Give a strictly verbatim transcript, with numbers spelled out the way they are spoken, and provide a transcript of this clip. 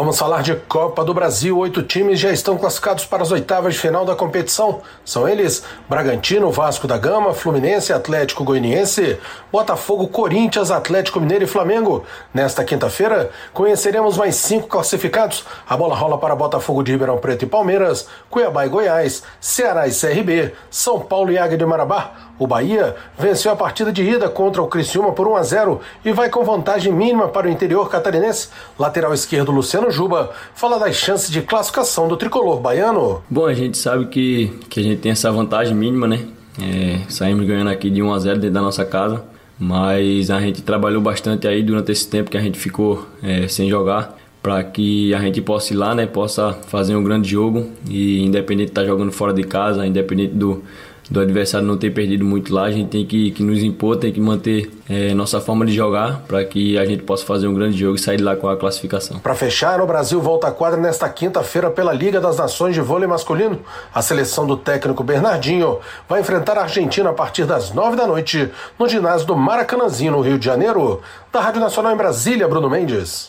Vamos falar de Copa do Brasil. Oito times já estão classificados para as oitavas de final da competição. São eles: Bragantino, Vasco da Gama, Fluminense, Atlético Goianiense, Botafogo, Corinthians, Atlético Mineiro e Flamengo. Nesta quinta-feira, conheceremos mais cinco classificados. A bola rola para Botafogo de Ribeirão Preto e Palmeiras, Cuiabá e Goiás, Ceará e C R B, São Paulo e Águia de Marabá. O Bahia venceu a partida de ida contra o Criciúma por um a zero e vai com vantagem mínima para o interior catarinense. Lateral esquerdo Luciano Juba fala das chances de classificação do tricolor baiano. Bom, a gente sabe que, que a gente tem essa vantagem mínima, né? É, saímos ganhando aqui de um a zero dentro da nossa casa, mas a gente trabalhou bastante aí durante esse tempo que a gente ficou é, sem jogar, para que a gente possa ir lá, né? Possa fazer um grande jogo e independente de estar jogando fora de casa, independente do do adversário não ter perdido muito lá, a gente tem que, que nos impor, tem que manter é, nossa forma de jogar para que a gente possa fazer um grande jogo e sair de lá com a classificação. Para fechar, o Brasil volta à quadra nesta quinta-feira pela Liga das Nações de Vôlei Masculino. A seleção do técnico Bernardinho vai enfrentar a Argentina a partir das nove da noite no ginásio do Maracanãzinho, no Rio de Janeiro. Da Rádio Nacional em Brasília, Bruno Mendes.